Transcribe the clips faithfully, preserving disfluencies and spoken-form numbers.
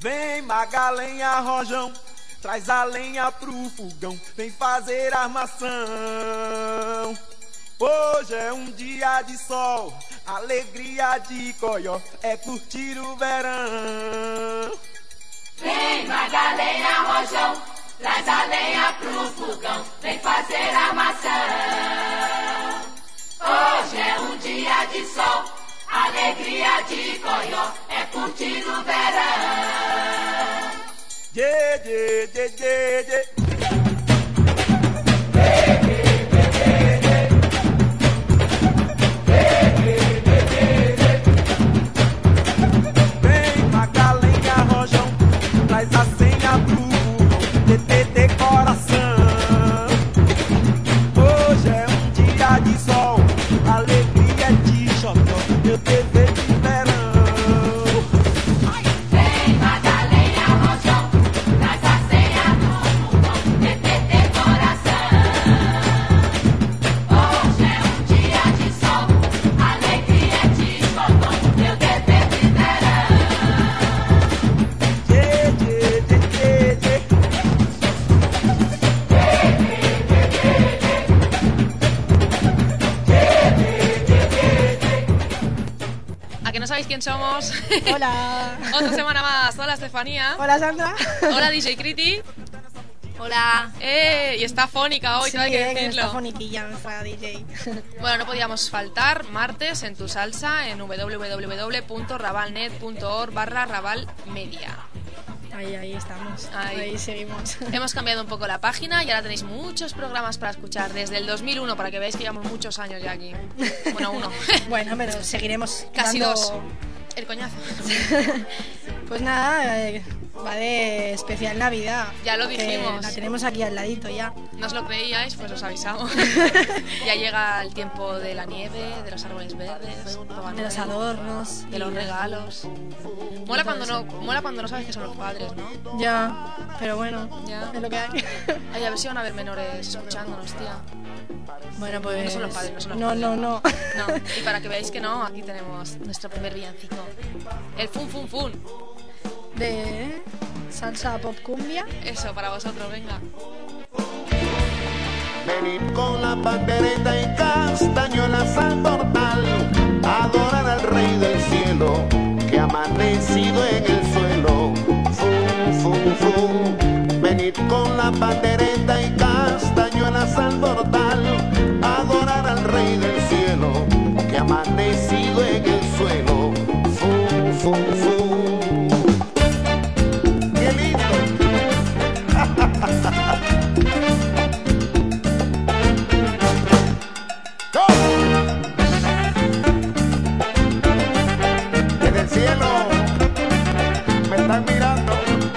Vem Magalenha Rojão, traz a lenha pro fogão, vem fazer armação. Hoje é um dia de sol, alegria de coió, é curtir o verão. Vem Magalenha Rojão, traz a lenha pro fogão, vem fazer armação. Hoje é um dia de sol, alegria de coió, é curtir o verão. Dê, dê, dê, dê, dê. Vem Magalenha Rojão, traz a senha pro fogão, T T T coração. Hoje é um dia de sol, alegria de xodó, eu te vejo de verão. Vem Magalenha Rojão, traz a senha pro fogão, T T T coração. Hoje é um dia de sol, alegria de xodó, eu te vejo de verão. Dê, dê, dê, dê, dê. ¿A que no sabéis quién somos? Hola. Otra semana más. Hola, Estefanía. Hola, Sandra. Hola, D J Criti. Hola. Eh, y está fónica hoy, Sí, todo hay que eh, que decirlo. está foniquilla nuestra D J. Bueno, no podíamos faltar martes en tu salsa en w w w punto rabalnet punto org barra rabalmedia. Ahí, ahí estamos. Ahí. Ahí, seguimos. Hemos cambiado un poco la página y ahora tenéis muchos programas para escuchar desde el dos mil uno, para que veáis que llevamos muchos años ya aquí. Bueno, uno. Bueno, pero seguiremos. Casi dando- dos. El coñazo. Pues nada, eh, va de especial Navidad. Ya lo que dijimos. La tenemos aquí al ladito ya. ¿No os lo creíais? Pues os avisamos. Ya llega el tiempo de la nieve, de los árboles verdes, Papá De los Noel, adornos. de los regalos. Mola cuando no, mola cuando no sabes que son los padres, ¿no? Ya, pero bueno, Ya. es lo que hay. Ay, a ver si van a haber menores escuchándonos, tía. Bueno, pues. No son los padres, no son los No, padres. no, no. No, y para que veáis que no, aquí tenemos nuestro primer villancico. El fun fun fun. De salsa pop cumbia. Eso, para vosotros, venga. Venid con la pandereta y castañuelas al portal, adorar al Rey del Cielo, que ha amanecido en el suelo. Fum, fum, fum. Venid con la pandereta y castañuelas al portal, adorar al Rey del Cielo, que ha amanecido en el suelo. Fum, fum, fum. ¡Qué lindo! Desde el cielo me están mirando.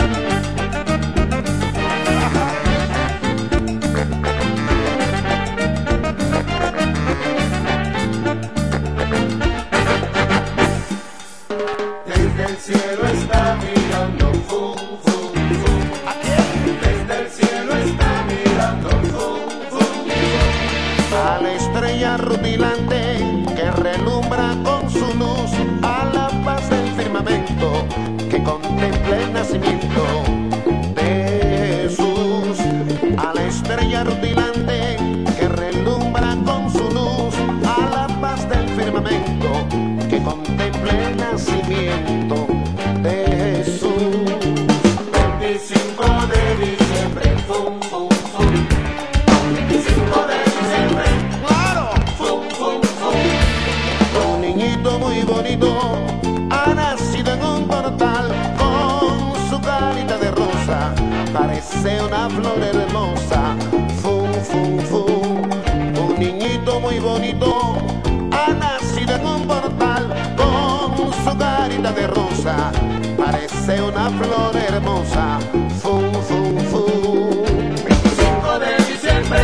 Desde el cielo está mirando, fum, fum, fum. ¿A quién? Desde el cielo está mirando, fum, fum, fum. A la estrella rutilante que relumbra con su luz, a la paz del firmamento que contempla el nacimiento de Jesús. A la estrella rutilante que relumbra con su luz, a la paz del firmamento que contempla el nacimiento de Jesús. veinticinco de diciembre, fum, fum, fum. veinticinco de diciembre, claro, fum, fum, fum. Un niñito muy bonito ha nacido en un portal con su carita de rosa, parece una flor hermosa. Fum, fum, fum. Un niñito muy bonito ha nacido en un portal con su carita de rosa, parece una flor hermosa. Fum, fum, fum. veinticinco de diciembre.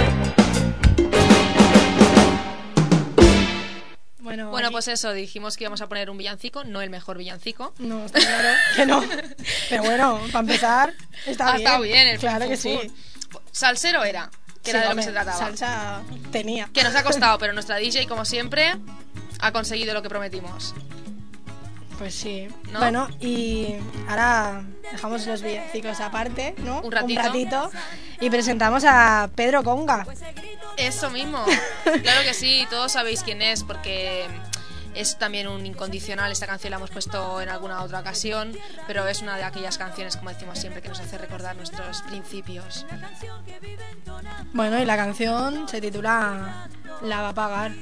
Bueno, Bueno, aquí- pues eso, dijimos que íbamos a poner un villancico, no el mejor villancico. No, está claro que no. Pero bueno, para empezar, está Ah, bien. está bien, el Claro fun, que fun, sí. fun. Salsero era, que Sí, era de lo hombre, que se trataba. Salsa tenía. Que nos ha costado, pero nuestra D J, como siempre, ha conseguido lo que prometimos. Pues sí. ¿No? Bueno, y ahora dejamos los villancicos aparte, ¿no? Un ratito. Un ratito. Y presentamos a Pedro Conga. Eso mismo. Claro que sí, todos sabéis quién es porque es también un incondicional. Esta canción la hemos puesto en alguna otra ocasión, pero es una de aquellas canciones, como decimos siempre, que nos hace recordar nuestros principios. Bueno, y la canción se titula La va a pagar.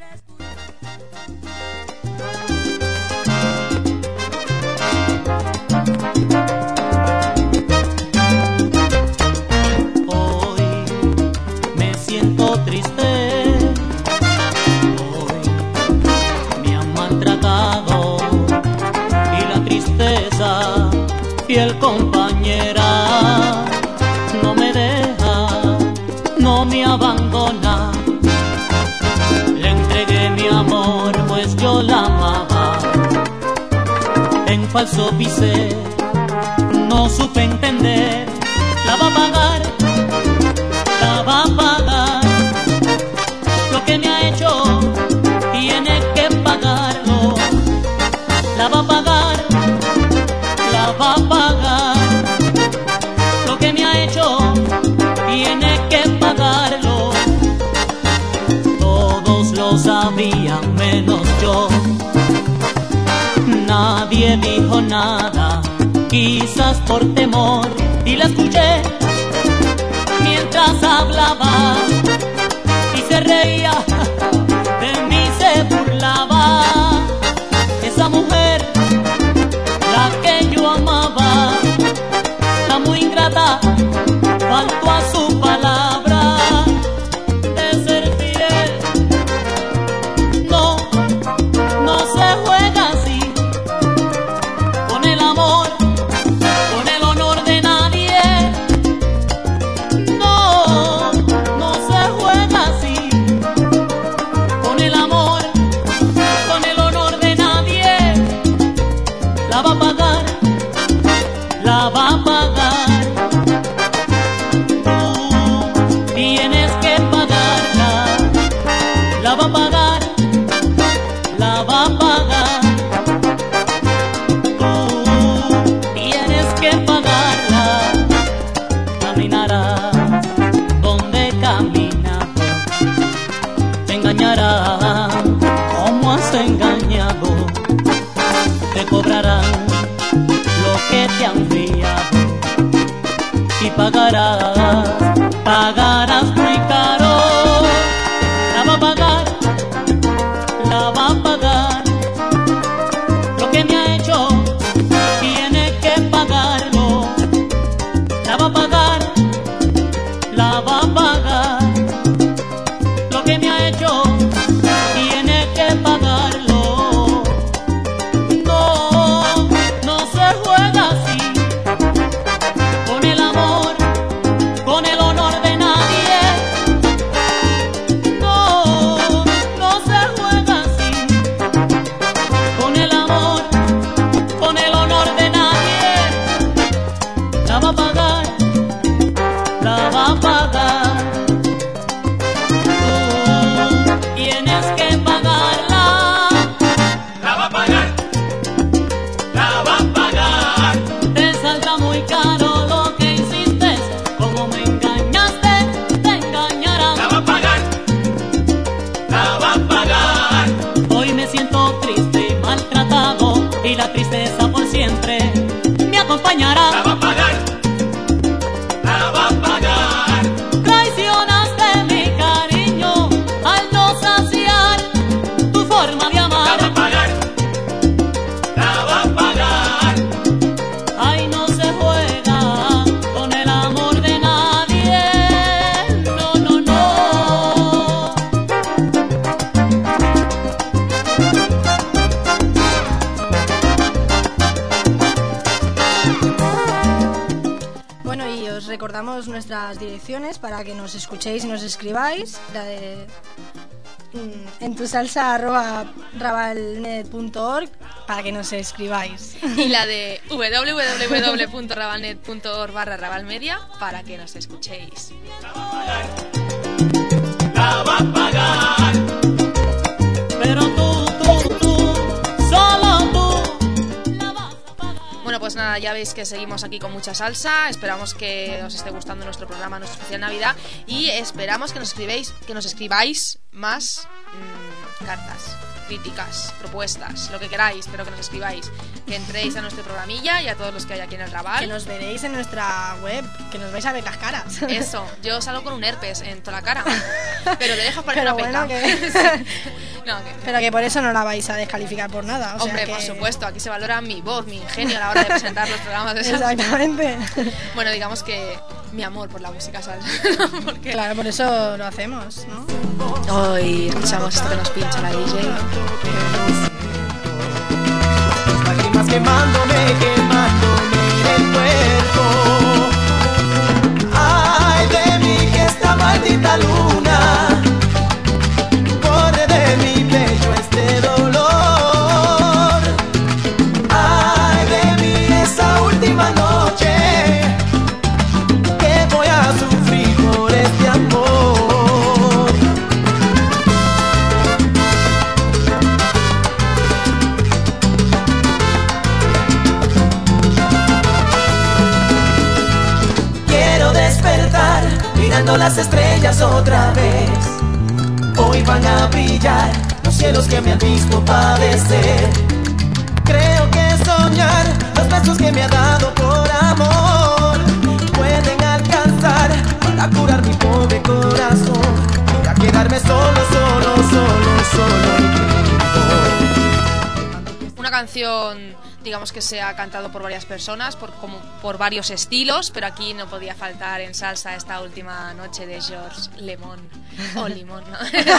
Hoy me siento triste, hoy me han maltratado y la tristeza, fiel compañera, no me deja, no me abandona. Le entregué mi amor, pues yo la amaba. En falso pisé, no supe entender. La va a pagar, la va a pagar. Lo que me ha hecho, tiene que pagarlo. La va a pagar, la va a pagar. Lo que me ha hecho, tiene que pagarlo. Todos lo sabían menos yo. Nadie dijo nada, quizás por temor, y la escuché mientras hablaba y se reía, de mí se burlaba. Esa mujer, la que yo amaba, la muy ingrata, faltó a su palabra de ser fiel. No, no se juega así con el amor, con el honor de nadie. No, no se juega así con el amor, con el honor de nadie. La va a pagar, la va a pagar. Tú tienes que pagarla. La va a pagar, la va a pagar. Tú tienes que pagarla. Caminarás donde camina, te engañará como has engañado. Te cobrarán lo que te han fiado y pagarás, pagarás muy caro. La va a pagar, la va a pagar. Lo que me ha hecho, tiene que pagarlo. La va a pagar, la va a pagar. Lo que me ha hecho, tiene que pagarlo. No, no se juega así con el amor, con el honor de nadie. No, no se juega así con el amor, con el honor de nadie. La va a pagar, la va a pagar. Tú tienes que pagarla. La va a pagar, la va a pagar. Te saldrá muy caro lo que hiciste. Como me engañaste, te engañarán. La va a pagar, la va a pagar. Hoy me siento triste y maltratado, y la tristeza por siempre me acompañará. La va a pagar, la va a pagar. Traicionaste mi cariño al no saciar tu forma de La amar. va a pagar, la va a pagar. Ay, no se juega con el amor de nadie. No, no, no. Bueno, y os recordamos nuestras direcciones para que nos escuchéis y nos escribáis. La de mm, en tu salsa arroba rabalnet punto org para que nos escribáis. Y la de w w w punto rabalnet punto org barra rabalmedia para que nos escuchéis. La va a pagar. Pero tú, tú, tú, solo tú, nada, ya veis que seguimos aquí con mucha salsa. Esperamos que os esté gustando nuestro programa, nuestro especial Navidad, y esperamos que nos escribáis, que nos escribáis más mmm, cartas, críticas, propuestas, lo que queráis, pero que nos escribáis, que entréis a nuestro programilla y a todos los que hay aquí en el Raval. Que nos veréis en nuestra web, que nos vais a ver las caras. Eso, yo salgo con un herpes en toda la cara, pero te dejas poner Pero una bueno, peca. que... Sí. No, que... Pero que por eso no la vais a descalificar por nada. O Hombre, sea que... por supuesto, aquí se valora mi voz, mi ingenio a la hora de presentar los programas de salsa. Exactamente. Bueno, digamos que mi amor por la música salsa. Porque... Claro, por eso lo hacemos, ¿no? Hoy escuchamos esto que nos pincha la D J. Lágrimas quemándome, quemándome el cuerpo. Ay de mí que esta maldita luna corre de mi pecho este dolor. Ay de mí esa última noche que voy a sufrir por este amor. Mirando las estrellas otra vez, hoy van a brillar los cielos que me han visto padecer. Creo que soñar los besos que me ha dado por amor pueden alcanzar para curar mi pobre corazón y a quedarme solo, solo, solo, solo. Una canción, digamos que se ha cantado por varias personas, por, como, por varios estilos, pero aquí no podía faltar en salsa esta última noche de George Lemon. O Limón, ¿no?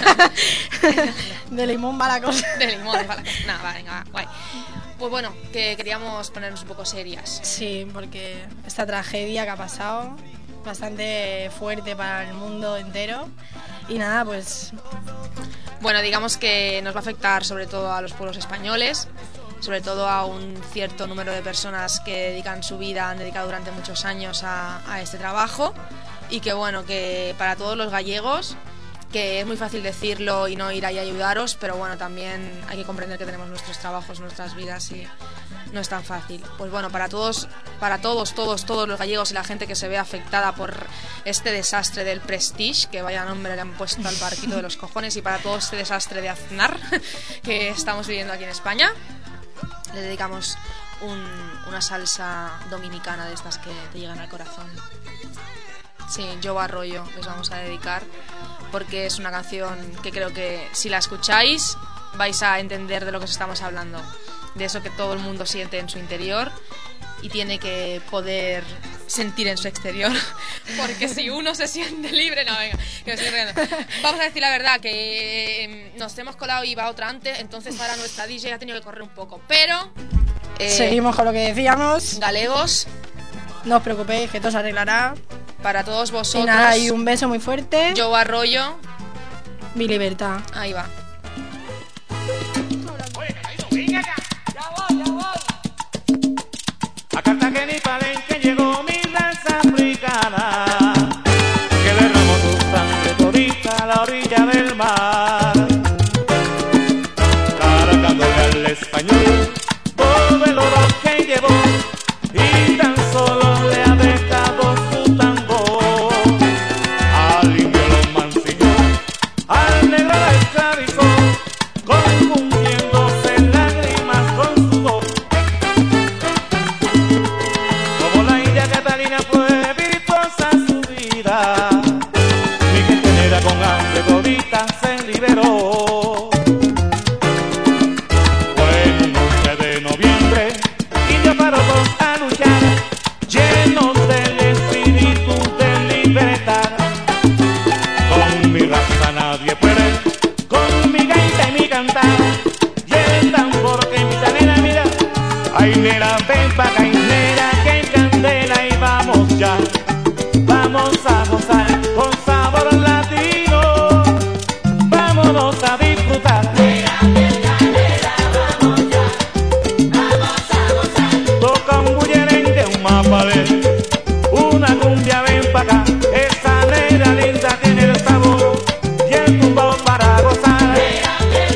De limón va la cosa. De limón va la cosa. Nada, va, venga, va, guay. Pues bueno, que queríamos ponernos un poco serias. Sí, porque esta tragedia que ha pasado, bastante fuerte para el mundo entero. Y nada, pues... Bueno, digamos que nos va a afectar sobre todo a los pueblos españoles, sobre todo a un cierto número de personas que dedican su vida, han dedicado durante muchos años a, a este trabajo, y que bueno, que para todos los gallegos, que es muy fácil decirlo y no ir ahí a ayudaros, pero bueno, también hay que comprender que tenemos nuestros trabajos, nuestras vidas, y no es tan fácil. Pues bueno, para todos, para todos, todos, todos los gallegos y la gente que se ve afectada por este desastre del Prestige, que vaya nombre le han puesto al barquito de los cojones, y para todo este desastre de Aznar que estamos viviendo aquí en España, le dedicamos un, una salsa dominicana de estas que te llegan al corazón. Sí, Yo Arroyo les vamos a dedicar, porque es una canción que creo que si la escucháis vais a entender de lo que os estamos hablando, de eso que todo el mundo siente en su interior y tiene que poder sentir en su exterior, porque si uno se siente libre, no, venga, que me estoy riendo. Vamos a decir la verdad, que eh, nos hemos colado y va otra antes, entonces ahora nuestra D J ha tenido que correr un poco, pero eh, seguimos con lo que decíamos. Galegos, no os preocupéis, que todo se arreglará. Para todos vosotros. Y nada, y un beso muy fuerte. Yo Arroyo. Mi libertad. Ahí va. A Cartagena y Palenque llegó mi danza africana, que derramó tu sangre todita a la orilla del mar, cargándole al español todo el oro que llevó, y tan solo le ha dejado su tambor. Al indio lo mancilló, al negro la esclavizó, confundiéndose lágrimas con su voz. Como la India Catalina fue virtuosa su vida, mi gente era con hambre todita se liberó. Fue un once de noviembre, indio paró todos a luchar, llenos del espíritu de libertad. Con mi raza nadie puede, con mi gaita y mi cantar, y el tambor que mi talera mira. Ay nera, ven pa' acá, ay nera, que candela, y vamos ya, vamos a gozar con sabor latino, vámonos a disfrutar. Toca un bullerengue, un mapalé, una cumbia, ven pa' acá, esa negra linda tiene el sabor y el tumbao para gozar.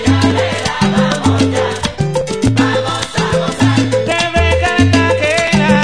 Desde Cartagena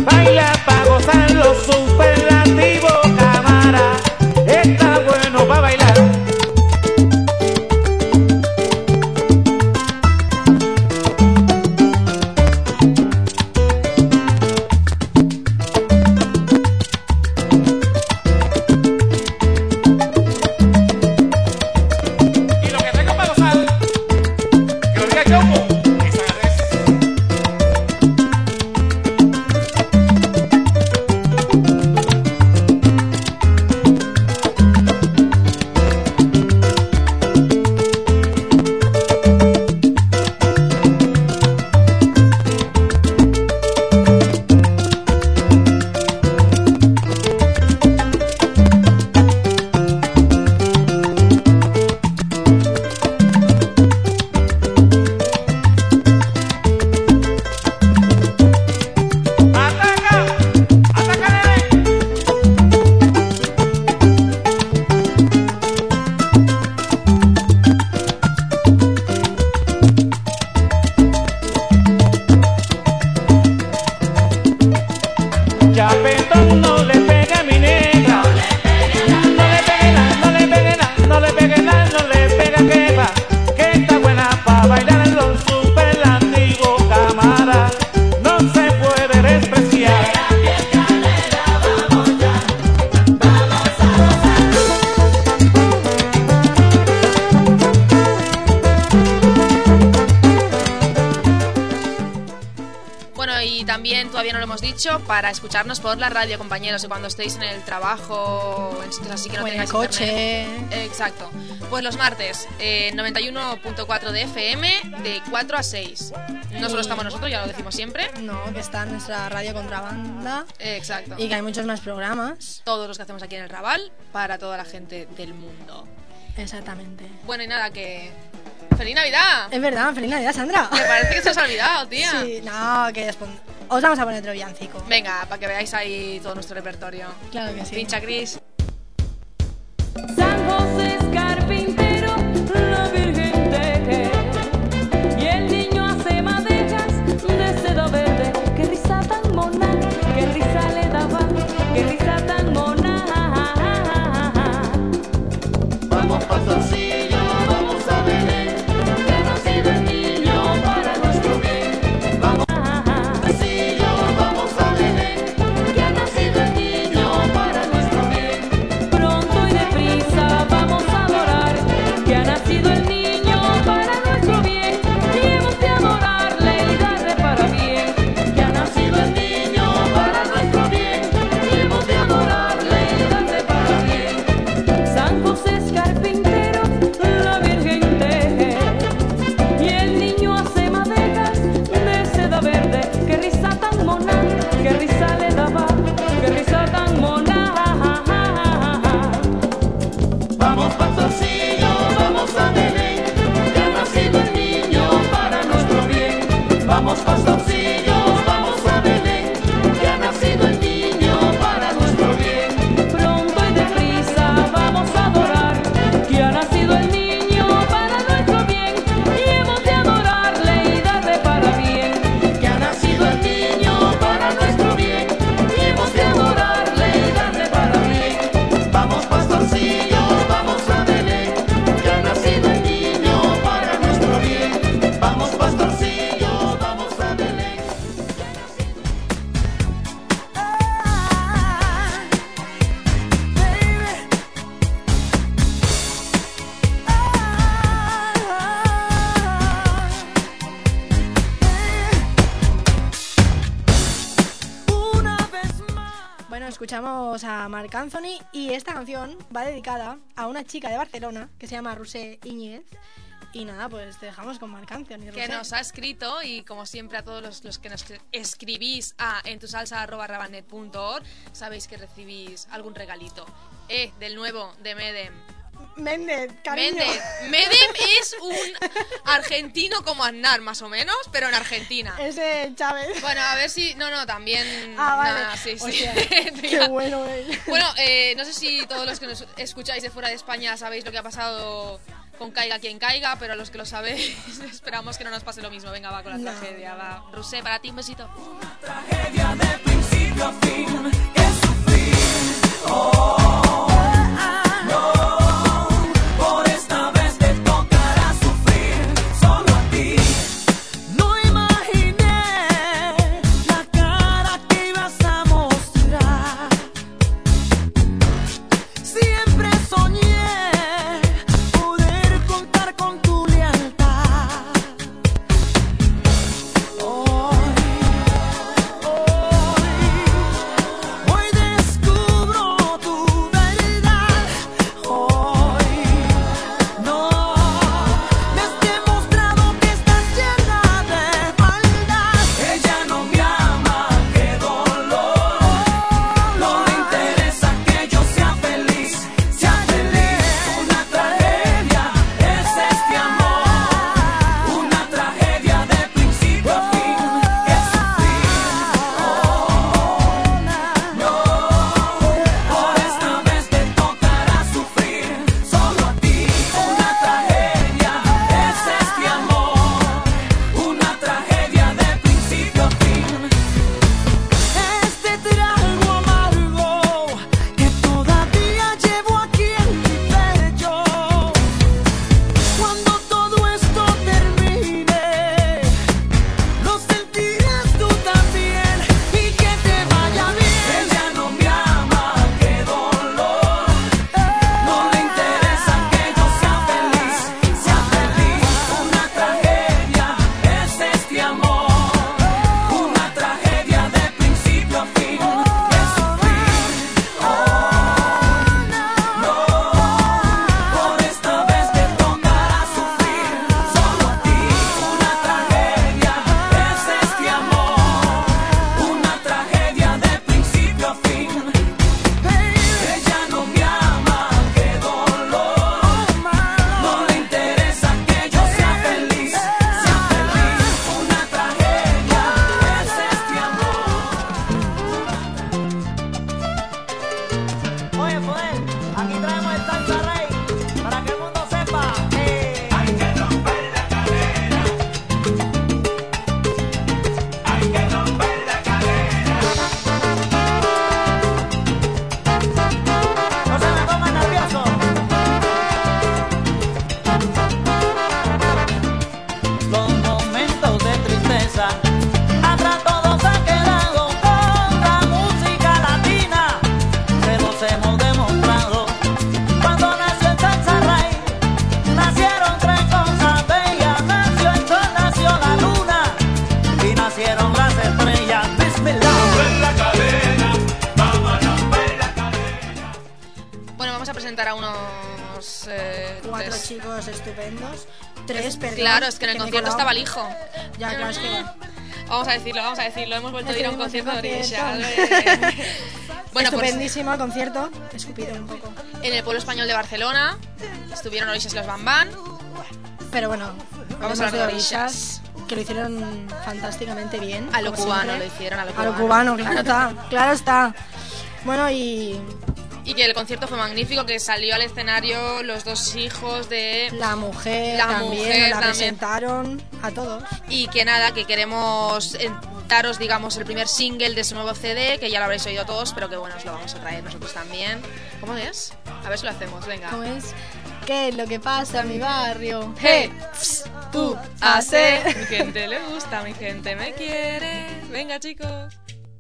baila pa' gozar los superlativos, cámara, está bueno pa' bailar. Chapetón no le pega a mi negra, no le pegue nada, no le pegue nada, no le pegue nada, no le pega que va, que está buena pa' bailar en los superlativos, cámara, no se puede despreciar. Vamos ya, vamos a gozar. Bueno, y también todavía no lo hemos dicho, para escucharnos por la radio, compañeros, y cuando estéis en el trabajo, en sitios así que no O en el tengáis coche. internet. Exacto. Pues los martes, eh, noventa y uno punto cuatro de F M, de cuatro a seis. No solo estamos nosotros, ya lo decimos siempre. No, que está nuestra radio Contrabanda. Eh, Exacto. Y que hay muchos más programas. Todos los que hacemos aquí en el Raval, para toda la gente del mundo. Exactamente. Bueno, y nada, que... ¡Feliz Navidad! Es verdad, feliz Navidad, Sandra. Me parece que se os ha olvidado, tía. Sí, no, que despon- os vamos a poner otro villancico. Venga, para que veáis ahí todo nuestro repertorio. Claro que sí. Pincha, Cris. San José es carpintero, la Virgen teje, y el niño hace madejas de seda verde. Qué risa tan mona, qué risa le daba, qué risa tan mona. Vamos pastorcillo, vamos a Belén, que ha nacido el niño para nuestro bien. Vamos pastorcillo, vamos a Belén, que ha nacido el niño para nuestro bien. Pronto y deprisa vamos a adorar, que ha nacido el niño para nuestro bien. Y hemos de adorarle y darle para bien, Que ha nacido el niño para nuestro bien, y hemos de adorarle y darle para bien. San José es carpintero, la Virgen teje, y el niño hace madejas de seda verde. Qué risa tan mona, qué risa le daba, qué risa tan mona. Vamos pastorcillo, vamos a Belén, que ha nacido el niño para nuestro bien. Vamos pastorcillo, vamos a Belén, que ha nacido el niño para nuestro bien. Pronto y deprisa vamos a adorar, que ha nacido el niño para nuestro bien. Y hemos de adorarle y darle para bien. Que ha nacido el niño para nuestro bien, y hemos de adorarle y darle para bien. Vamos pastorcillo, vamos a Belén, que ha nacido el niño para nuestro bien. Vamos pastorcillo, vamos a Belén. Bueno, escuchamos a Marc Anthony y esta canción va dedicada a una chica de Barcelona que se llama Rusé Iñez. Y nada, pues te dejamos con Marc Anthony. Que Rusé. nos ha escrito, y como siempre a todos los, los que nos escribís a entusalsa arroba rabalnet punto org, sabéis que recibís algún regalito. Eh, del nuevo, de Medem. Méndez, cariño. Méndez. Medem es un argentino como Aznar, más o menos, pero en Argentina. Ese Chávez. Bueno, a ver si... No, no, también... Ah, vale. Nah, sí, sí. Hostia, qué bueno, eh. Bueno, eh, no sé si todos los que nos escucháis de fuera de España sabéis lo que ha pasado con Caiga quien caiga, pero a los que lo sabéis esperamos que no nos pase lo mismo. Venga, va con la No. tragedia, va. Rusé, para ti un besito. Tragedia de principio. presentar a unos... Eh, Cuatro tres. chicos estupendos. Tres, Es- perdón. Claro, es que en el me he concierto colado. estaba el hijo. Ya, claro, es que... Vamos a decirlo, vamos a decirlo. Hemos vuelto a ir a un concierto de Estuvimos en Orishas. concierto. Bueno, pues Estupendísimo el concierto. Escupido un poco. en el pueblo español de Barcelona estuvieron Orishas y los Bam Bam. Pero bueno, Vamos a hablar de Orishas. que lo hicieron fantásticamente bien. A lo como cubano siempre. lo hicieron, a lo A lo cubano. cubano, claro está. Claro está. Bueno, y Y que el concierto fue magnífico, que salió al escenario los dos hijos de... la mujer La también mujer la también. presentaron a todos. Y que nada, que queremos eh, daros, digamos, el primer single de su nuevo C D, que ya lo habréis oído todos, pero que bueno, os lo vamos a traer nosotros también. ¿Cómo es? A ver si lo hacemos, venga. ¿Cómo es? ¿Qué es lo que pasa en mi barrio? Hey, pss, tú, hace. Mi gente le gusta, mi gente me quiere. Venga, chicos.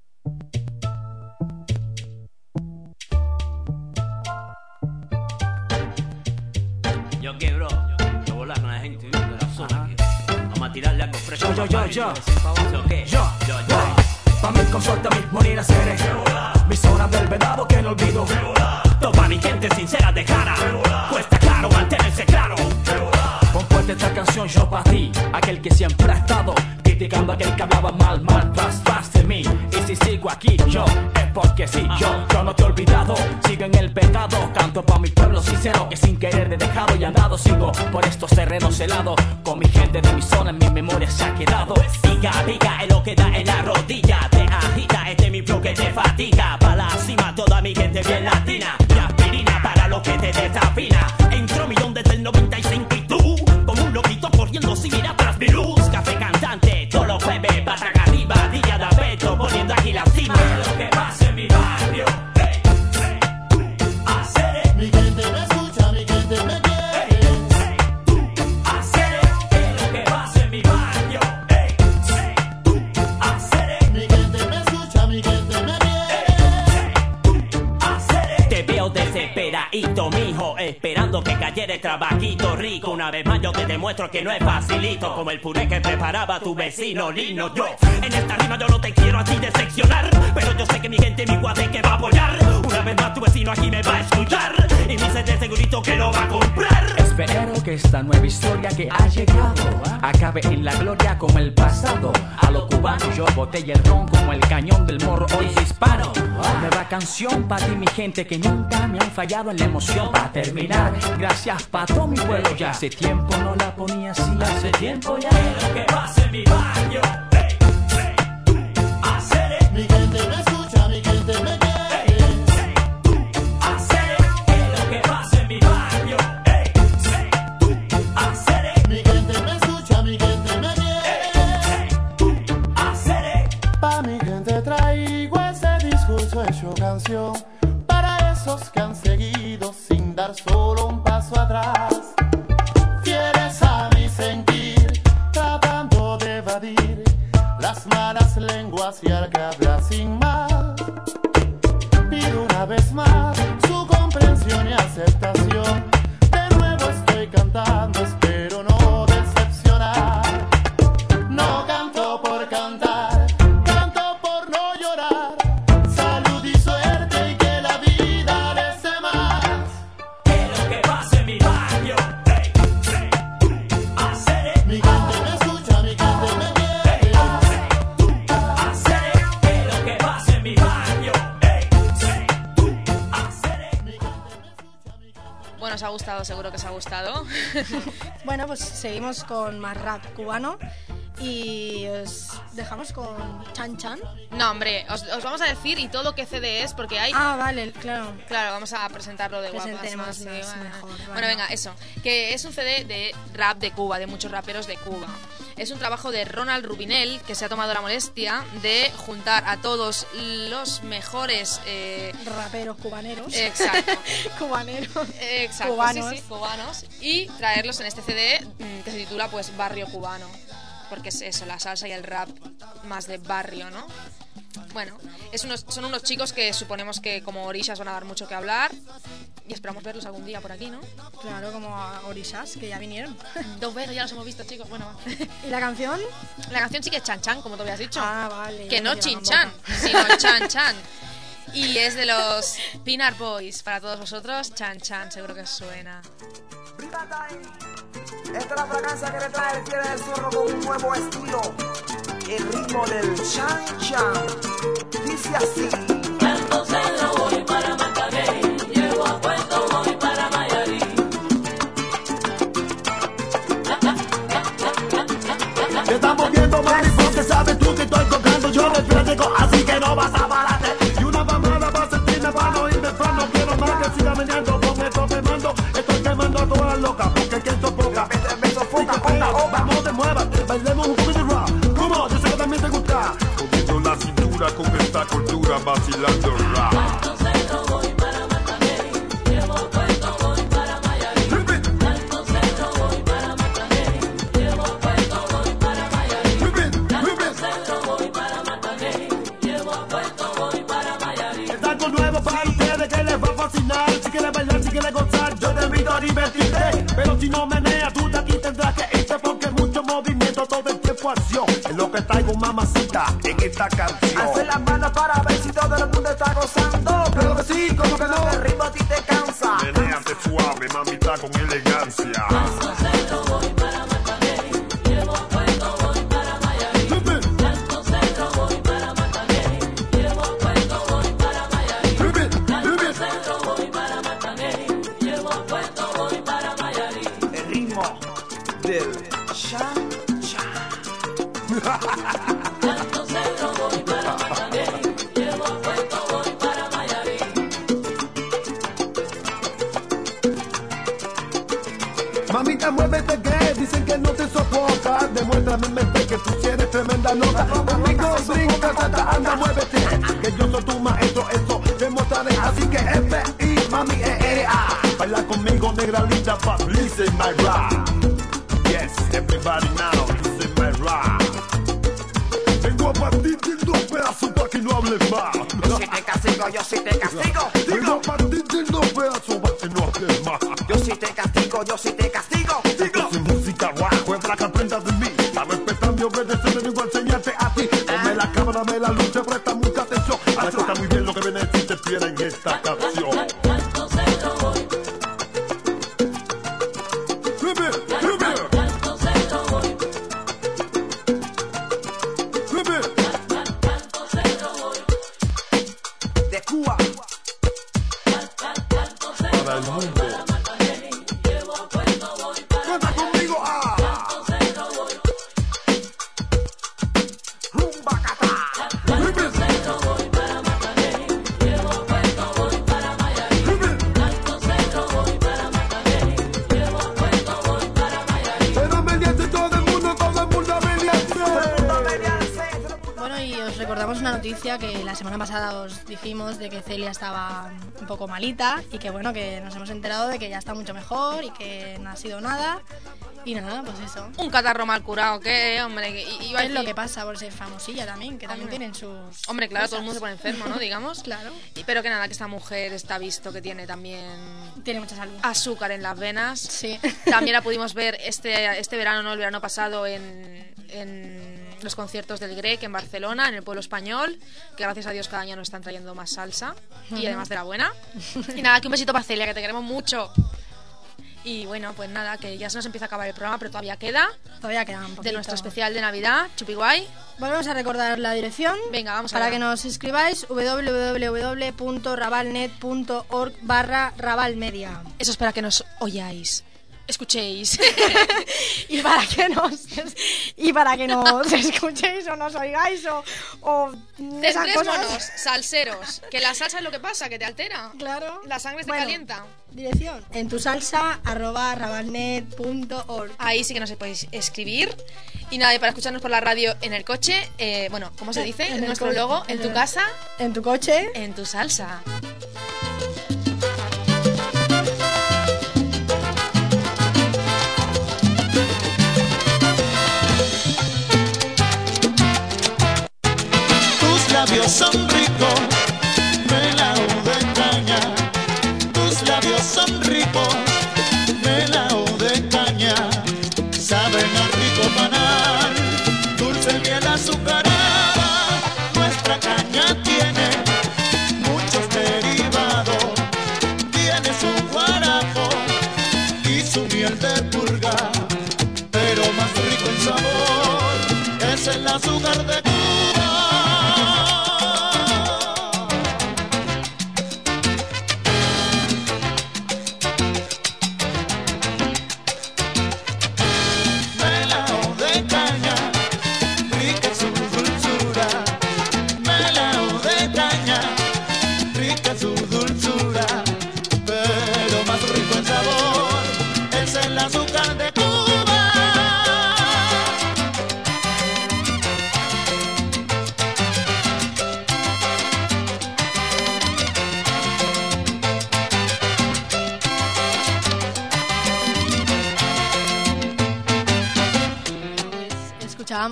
Yo qué, bro, yo volar con la gente de la zona. que Vamos a tirarle algo fresco. Yo, yo, yo, yo. ¿Yo qué? Yo, yo, yo. Pa' mí con suerte mi morir a ser mi zona del venado que no olvido. Toma mi gente sincera de cara. Cuesta caro mantenerse claro. Compuesta esta canción yo pa' ti, aquel que siempre ha estado criticando a aquel que hablaba mal, mal, tras, tras de mí. Y si sigo aquí yo, es porque sí, yo, yo no te he olvidado. Sigo en el pecado, canto pa' mi pueblo sincero, que sin querer he dejado y andado. Sigo por estos terrenos helados, con mi gente de mi zona en mi memoria se ha quedado. Pica, pica es lo que da en la rodilla. Te agita, este es mi flow que te fatiga. Pa' la cima toda mi gente bien latina. Y aspirina para lo que te desafina. Entró millón desde el noventa y cinco y tú, como un loquito corriendo sin mirar tras mi luz. Café cantante, todos los jueves, para arriba, día de apeto, poniendo aquí la cima. Lo que pasa en mi barrio, hey, hey, tú, hacer. Mi gente me escucha, mi gente me quiere. Hey, hey, tú, hacer. Lo que pasa en mi barrio, hey, hey, tú, hacer. Mi gente me escucha, mi gente me quiere. Te veo desesperadito, mijo, esperando que cayera el trabajito rico. Una vez más yo te demuestro que no es facilito, como el puré que preparaba tu vecino Lino. Yo, en esta rima yo no te quiero así decepcionar, pero yo sé que mi gente, mi guate que va a apoyar. Una vez más tu vecino aquí me va a escuchar, y mi sede segurito que lo va a comprar. Espero que esta nueva historia que ha llegado acabe en la gloria como el pasado. A lo cubano yo botella el ron como el cañón del morro hoy disparo. Nueva canción para ti mi gente que nunca me han fallado en la emoción. Para terminar, gracias pa' todo mi pueblo ya. Hace tiempo no la ponía así, hace tiempo ya. Lo que pasa en mi barrio, hey, hey, tú, hacer. Mi gente me escucha, mi gente me quiere. Hey, hey, tú, hacer. Lo que pasa en mi barrio, hey, hey, tú, hacer. Mi gente me escucha, mi gente me quiere. Hacer. Pa' mi gente traigo ese discurso hecho canción. Para esos que han seguido sin dar solo un paso atrás. Fieles a mi sentir, tratando de evadir las malas lenguas y al que habla sin más. Pido una vez más su comprensión y aceptación. De nuevo estoy cantando, espero no decepcionar. No canto por cantar, canto por no llorar. Salud y suerte y que la vida les dé más. Lo que pasa en mi barrio, hey, hey, tú, hacer. Mi gente me escucha, mi gente me quiere. Hacer. Lo que pasa en mi barrio, hey, hey, tú, hacer. Mi gente me escucha, mi gente. Bueno, os ha gustado, seguro que os ha gustado. Bueno, pues seguimos con más rap cubano y os dejamos con Chan Chan. No, hombre, os, os vamos a decir y todo qué C D es, porque hay... Ah, vale, claro. Claro, vamos a presentarlo de guapas. Presentemos más, sí, más bueno. mejor, vale. Bueno, venga, eso. Que es un C D de rap de Cuba, de muchos raperos de Cuba. Es un trabajo de Ronald Rubinel, que se ha tomado la molestia de juntar a todos los mejores... eh, Raperos cubaneros. Exacto. Cubaneros. Exacto, Cubanos. sí, sí, cubanos. Y traerlos en este C D mm, que se titula pues Barrio Cubano. Porque es eso, la salsa y el rap más de barrio, ¿no? Bueno, es unos, son unos chicos que suponemos que como Orishas van a dar mucho que hablar. Y esperamos verlos algún día por aquí, ¿no? Claro, como a Orishas, que ya vinieron. Dos veces ya los hemos visto, chicos. Bueno, va. ¿Y la canción? La canción sí que es Chan Chan, como te habías dicho. Ah, vale. Que ya no me Chin llevan Chan, boca. sino Chan Chan. Y es de los Pinar Boys para todos vosotros. Chan Chan, seguro que os suena. Esta es la fragancia que le trae el Fiera del Zorro con un nuevo estilo. El ritmo del Chan Chan. Dice así. Entonces lo voy para Macaguey, llego a Puerto, voy para Mayarí. Te estamos viendo, mami, porque sabes tú que estoy tocando. Yo refresco, así que no vas a pararte. Y una mamada va a sentirme para no irme fan. No quiero más que siga meneando con esto que mando. Estoy quemando a todas las locas, porque quien sofoca. Me sofoca, ponga opa. Vamos, te muévate, bailemos un poquito de rap. Como, yo sé que también te gusta. Comiendo la cintura con esta cultura, vacilando rap. Entonces lo voy para Macaguey, llego a Puerto, voy para Mayarí. Entonces lo voy para Macaguey, llego a Puerto, voy para Mayarí. Entonces lo voy para Macaguey, llego a Puerto, voy para Mayarí. Es algo nuevo para ustedes que les va a fascinar. Si quieres bailar, si quieres gozar, yo te invito a divertirte. Pero si no meneas, tú de aquí tendrás que irte, porque mucho movimiento, todo el tiempo acción. Es lo que traigo, mamacita, en esta canción. Hace las manos para ver si todo el mundo está gozando. Pero que sí, como que no, el ritmo a ti te cansa. Menéate suave, mamita, con elegancia. Entonces lo voy para Macaguey, llego a Puerto, voy para Mayarí. Entonces lo voy para Macaguey, llego a Puerto, voy para Mayarí. Entonces lo voy para Macaguey, llego a Puerto, voy para Mayarí. El ritmo del Chan Chan. Entonces lo voy para Macaguey, llego a Puerto, voy para Mayarí. Mamita, muévete que dicen que no te soporta. Demuéstrame mente que tú tienes tremenda nota. Conmigo brinca, tata, anda, muévete. Que yo soy tu maestro, eso demostraré. Así que F I, mami, E R A. Baila conmigo, negra linda, but listen my rap. Yes, everybody now, listen my rap. Vengo a partirte en dos pedazos para que no hables más. Yo sí te castigo, yo sí te castigo. Vengo a partirte en dos pedazos para que no hables más. Yo sí te castigo, yo sí te castigo. Esto es música guapo, es la que aprendas de mí. A respetarme y obedecerme, vengo a enseñarte a ti. Ponme la cámara, me la luz, te presta mucha atención. Ahora escucha muy bien lo que viene a decirte, fiera en esta canción. Entonces lo voy. Ribe, ribe, Entonces lo voy. ribe. Entonces lo voy. De Cuba. Para el mundo. Llego a Puerto, voy para Canta conmigo, ah. Entonces lo voy. Rumba catá. Ribe, Entonces lo voy para Macaguey, llego a Puerto, voy para Mayarí. ribe. Entonces lo voy para Macaguey, llego a Puerto, voy para Mayarí. Pero mediante todo el mundo, todo el mundo mediante. Bueno, y os recordamos una noticia que la semana pasada os dijimos de que Celia estaba un poco malita y que bueno, que nos hemos enterado de que ya está mucho mejor y que no ha sido nada. Y nada, pues eso. Un catarro mal curado, ¿qué, hombre? Que i- iba a Es lo decir- que pasa por ser famosilla también, que también Hombre. tienen sus... Hombre, claro, todo el cosas. mundo se pone enfermo, ¿no? Digamos. Claro. Y- Pero que nada, que esta mujer está visto que tiene también Tiene mucha salud. azúcar en las venas. Sí. También la pudimos ver este, este verano, no el verano pasado, en, en los conciertos del Grec en Barcelona, en el pueblo español, que gracias a Dios cada año nos están trayendo más salsa y además de la buena. Y nada, que un besito para Celia, que te queremos mucho. Y bueno, pues nada, que ya se nos empieza a acabar el programa, pero todavía queda Todavía queda un poquito. de nuestro especial de Navidad, Chupiguay. Volvemos a recordar la dirección. Venga, vamos Para allá. que nos escribáis www.rabalnet.org barra rabalmedia. Eso es para que nos oyáis, escuchéis. Y para que nos y para que nos escuchéis o nos oigáis o, o esas cosas. Centrémonos, salseros. Que la salsa es lo que pasa, que te altera. Claro. La sangre te Bueno, calienta. Dirección. En tu salsa arroba rabalnet punto org. Ahí sí que nos podéis escribir. Y nada, y para escucharnos por la radio en el coche, eh, bueno, ¿cómo se dice? En En el nuestro co- logo, en en tu el- casa, En tu coche. en tu salsa. Tus labios son ricos, melao de caña. Tus labios son ricos, melao de caña. Saben a rico panal, dulce miel azucarada. Nuestra caña tiene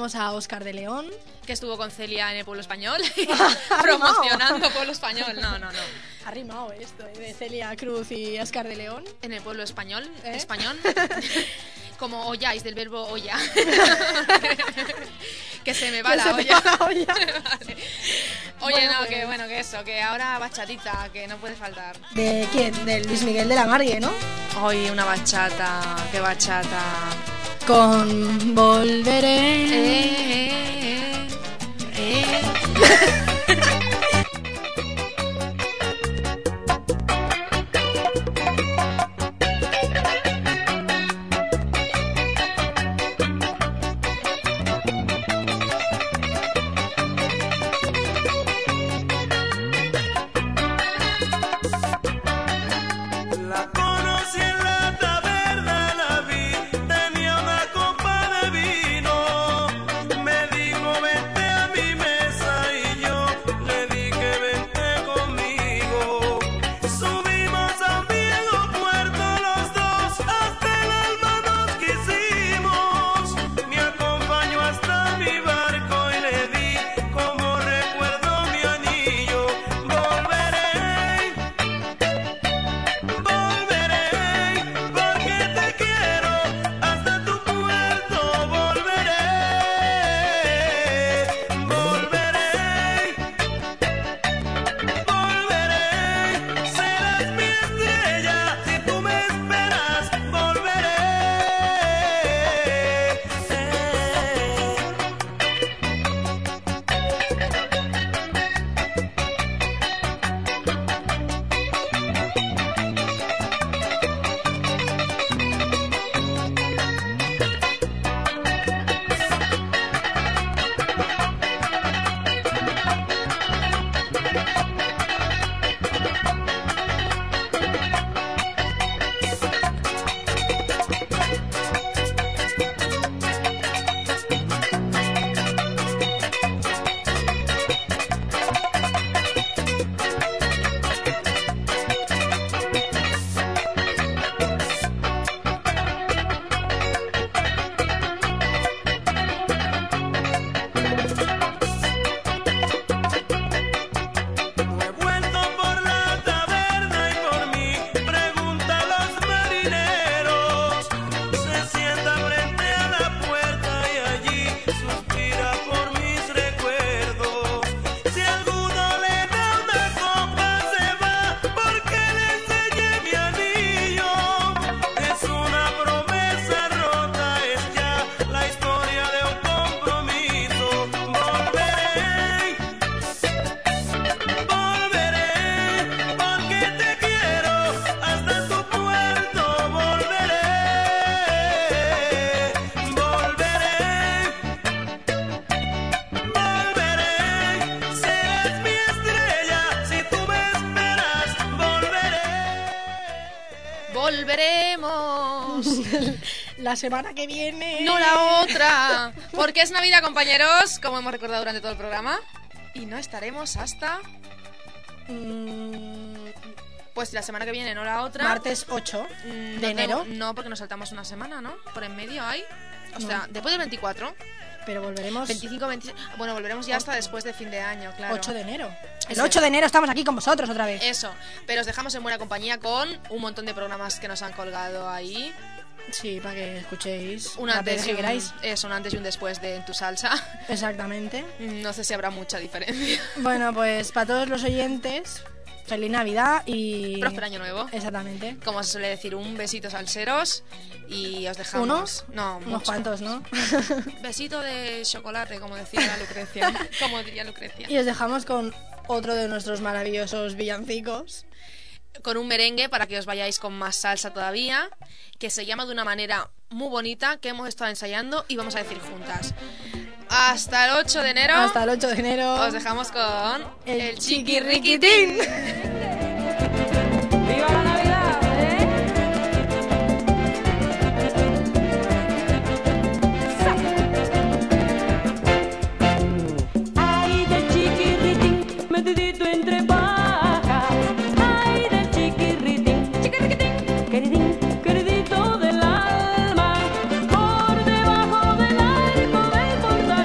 saludamos a Óscar de León, que estuvo con Celia en el Pueblo Español, Ha promocionando Pueblo Español. No, no, no. Ha rimado esto, ¿eh? De Celia Cruz y Óscar de León. En el Pueblo Español, ¿Eh? español, como olláis, del verbo olla. Que se me va Que la se me olla. va la olla. Vale. Oye, Bueno, no, pues. que bueno, que eso, que ahora bachatita, que no puede faltar. ¿De quién? Del Luis Miguel de la Margue, ¿no? Hoy una bachata, qué bachata. Con Volveré. Eh, eh, eh. La conocí en la taberna, la vi, tenía una copa de vino. Me dijo vente a mi mesa y yo le dije vente conmigo. Subimos a un viejo puerto los dos, hasta el alma nos quisimos. Me acompañó hasta mi barco y le di como recuerdo mi anillo. Volveré. Volveré, porque te quiero, hasta tu puerto volveré. Volveré, volveré, serás mi estrella, si tú me esperas, volveré. No he vuelto por la taberna y por mí pregunta a los marineros. Se sienta frente a la puerta y allí suspira por mis recuerdos. Si alguno le da una copa se va porque le enseñé mi anillo. Es una promesa rota, es ya la historia de un compromiso. Volveré. Volveré, porque te quiero, hasta tu puerto volveré. Volveré, volveré, serás mi estrella, si tú me esperas, volveré. Volveremos. La semana que viene. No la otra. Porque es Navidad, compañeros, como hemos recordado durante todo el programa. Y no estaremos hasta... Mm, Pues la semana que viene, no la otra. martes ocho Mm, de no enero. tengo- No, porque nos saltamos una semana, ¿no? Por en medio hay. O sea, después del veinticuatro. Pero volveremos veinticinco, veintiséis. Bueno, volveremos ya hasta después de fin de año, claro. ocho de enero. El Eso. ocho de enero estamos aquí con vosotros otra vez. Eso. Pero os dejamos en buena compañía con un montón de programas que nos han colgado ahí. Sí, para que escuchéis Un las antes veces y que un, queráis. eso, un antes y un después de En tu salsa. Exactamente. No sé si habrá mucha diferencia. Bueno, pues para todos los oyentes, feliz Navidad y... Próspero año nuevo. Exactamente. Como se suele decir, un besito salseros y os dejamos. ¿Unos? No, Unos muchos. cuantos, ¿no? Besito de chocolate, como decía Lucrecia. Como diría Lucrecia. Y os dejamos con otro de nuestros maravillosos villancicos. Con un merengue para que os vayáis con más salsa todavía, que se llama de una manera muy bonita que hemos estado ensayando y vamos a decir juntas. Hasta el ocho de enero. Hasta el ocho de enero. Os dejamos con El el chiquirriquitín. ¡Viva la Navidad! ¿eh? Ay, del chiquirritín, metidito entre pajas. Ay, del chiquirritín, chiquirriquitín, queridín, queridito del alma. Por debajo del arco del portal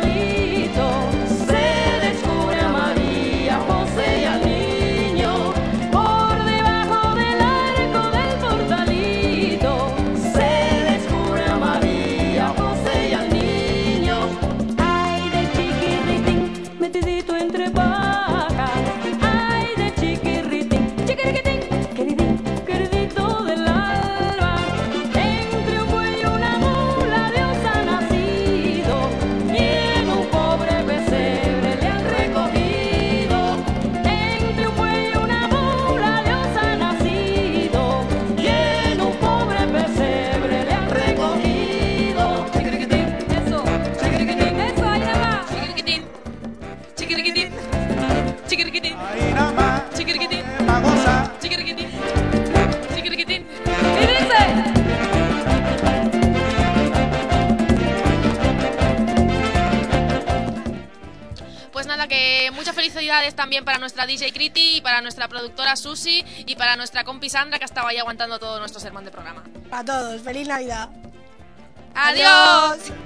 Navidades también para nuestra D J Criti y para nuestra productora Susi y para nuestra compi Sandra, que estaba ahí aguantando todo nuestro sermón de programa. Para todos, feliz Navidad. ¡Adiós!